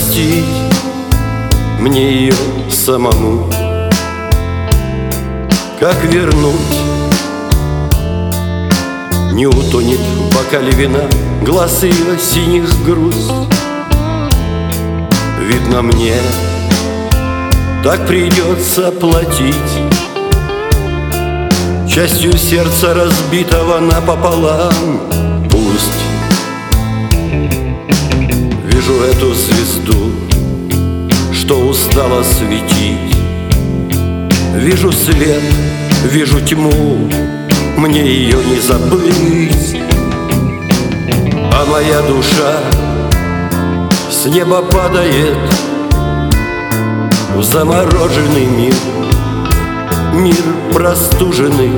простить мне ее самому? Как вернуть? Не утонет в бокале вина глаз ее синих грусть. Видно, мне так придется платить частью сердца, разбитого напополам. Пусть вижу эту звезду, что устала светить. Вижу свет, вижу тьму, мне ее не забыть. А моя душа с неба падает в замороженный мир, мир простуженный,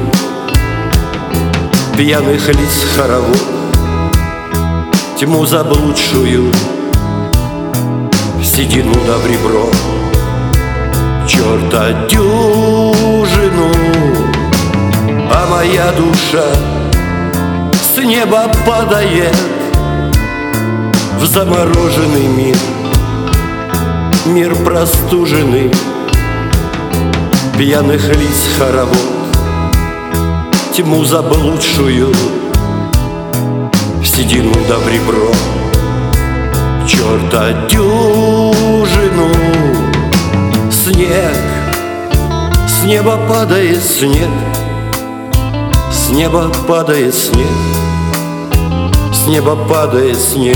пьяных лиц хоровод, тьму заблудшую, седину да в ребро, черта дюжину. А моя душа с неба падает в замороженный мир, мир простуженный, пьяных лиц хоровод, тьму заблудшую, седину да в ребро, черта дюжину. Снег, с неба падает снег, с неба падает снег, с неба падает снег.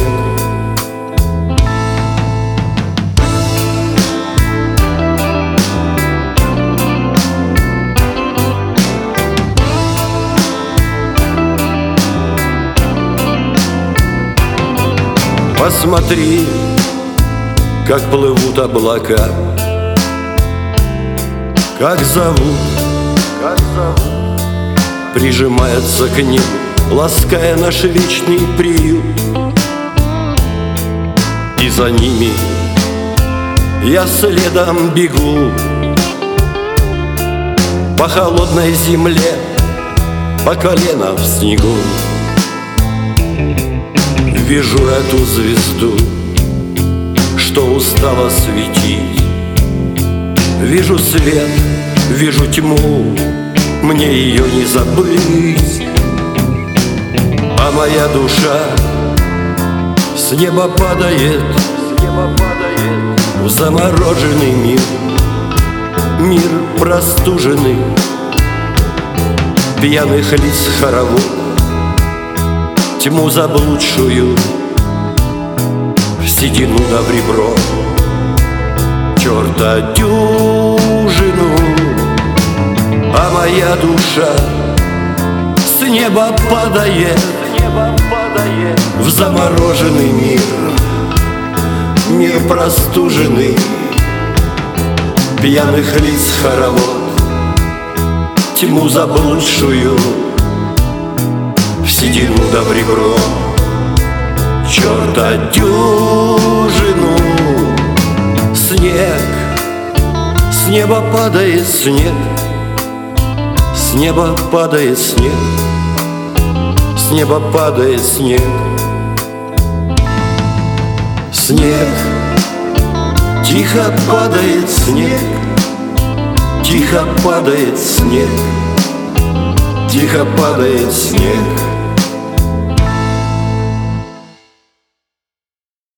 Посмотри, как плывут облака, как зовут, прижимается к ним, лаская наш вечный приют. И за ними я следом бегу по холодной земле, по колено в снегу. Вижу эту звезду, что устала светить. Вижу свет, вижу тьму, мне ее не забыть. А моя душа с неба падает в замороженный мир, мир простуженный, пьяных лиц хоровод, тьму заблудшую, седину да в ребро, черта дюжину. А моя душа с неба падает в замороженный мир, мир простуженный, пьяных лиц хоровод, тьму заблудшую, седину да в ребро, черта дюжину. Снег, с неба падает снег, с неба падает снег, с неба падает снег. Снег, тихо падает снег, тихо падает снег, тихо падает снег.